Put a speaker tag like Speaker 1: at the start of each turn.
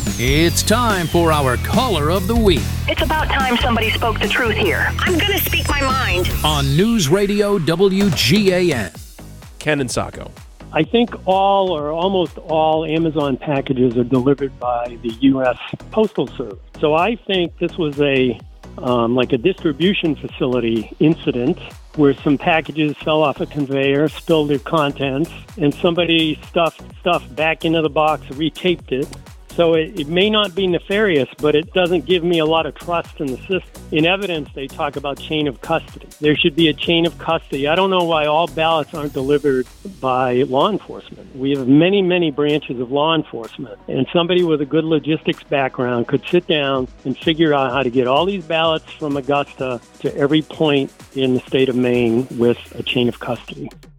Speaker 1: It's time for our Caller of the Week.
Speaker 2: It's about time somebody spoke the truth here. I'm going to speak my mind.
Speaker 1: On News Radio WGAN.
Speaker 3: Ken and Saco.
Speaker 4: I think all or almost all Amazon packages are delivered by the U.S. Postal Service. So I think this was a distribution facility incident where some packages fell off a conveyor, spilled their contents, and somebody stuffed stuff back into the box, retaped it. So it may not be nefarious, but it doesn't give me a lot of trust in the system. In evidence, they talk about chain of custody. There should be a chain of custody. I don't know why all ballots aren't delivered by law enforcement. We have many, many branches of law enforcement, and somebody with a good logistics background could sit down and figure out how to get all these ballots from Augusta to every point in the state of Maine with a chain of custody.